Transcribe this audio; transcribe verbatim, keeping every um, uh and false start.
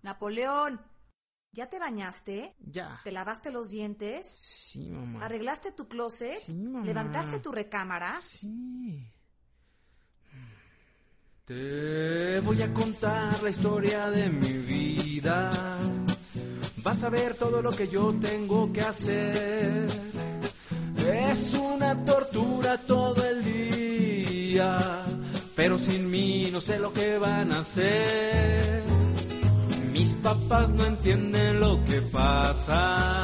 Napoleón, ¿ya te bañaste? Ya. ¿Te lavaste los dientes? Sí, mamá. ¿Arreglaste tu closet? Sí, mamá. ¿Levantaste tu recámara? Sí. Te voy a contar la historia de mi vida. Vas a ver todo lo que yo tengo que hacer. Es una tortura todo el día, pero sin mí no sé lo que van a hacer. Mis papás no entienden lo que pasa.